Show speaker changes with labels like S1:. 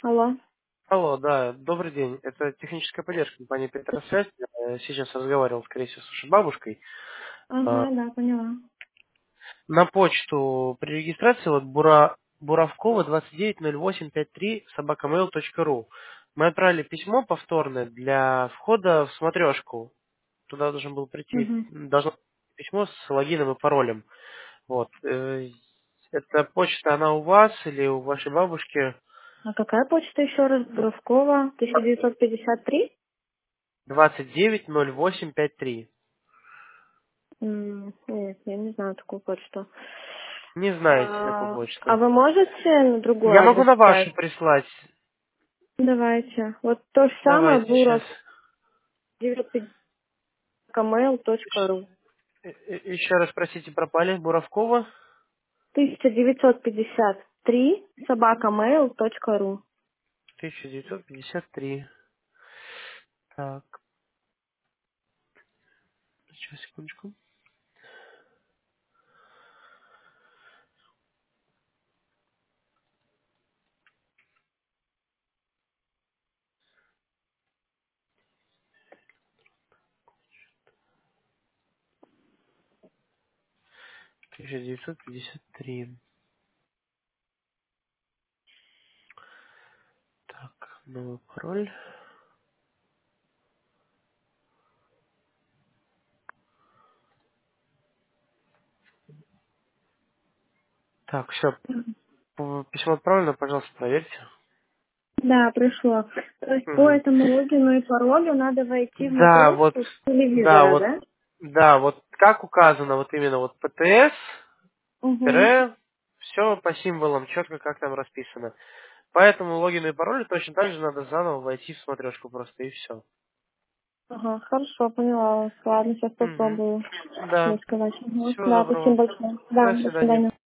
S1: Алло.
S2: Алло, да, добрый день. Это техническая поддержка компании Петросвязь. Я сейчас разговаривал, скорее всего, с вашей бабушкой. А,
S1: Ага, да, поняла.
S2: На почту при регистрации вот Буравкова 290853 собакамейл.ру мы отправили письмо повторное для входа в смотрешку. Туда должен был прийти,
S1: Угу.
S2: должно быть письмо с логином и паролем. Вот. Эта почта, она у вас или у вашей бабушки?
S1: А какая почта еще раз? Бровкова, 1953?
S2: 290853.
S1: Нет, я не знаю такую почту.
S2: Не знаете такую
S1: А
S2: почту.
S1: вы можете на другой
S2: Я могу
S1: адрес
S2: на вашу
S1: дать?
S2: прислать.
S1: Давайте. Вот то же самое,
S2: Давайте сейчас.
S1: Буров, 950mail.ru.
S2: Еще раз спросите, пропали. Буравкова.
S1: 1953 собакамейл.ру.
S2: 1953. Так, сейчас, секундочку. Тысяча 1953. Так, новый пароль. Так, все. Письмо отправлено, пожалуйста, проверьте.
S1: Да, пришло. То есть по
S2: Мгм.
S1: этому логину и паролю надо войти в
S2: Да, вот,
S1: матрешку с
S2: да,
S1: телевизора,
S2: вот,
S1: да?
S2: да, вот как указано, вот именно вот ПТС,
S1: Угу.
S2: тире, все по символам, четко как там расписано. Поэтому логин и пароль точно так же надо заново войти в смотрешку просто и все.
S1: Ага, хорошо, поняла вас. Ладно, сейчас
S2: Угу.
S1: попробую
S2: Да.
S1: сказать. Угу.
S2: Всего
S1: Да, спасибо
S2: доброго.
S1: большое. Да,
S2: До
S1: до
S2: свидания.
S1: свидания.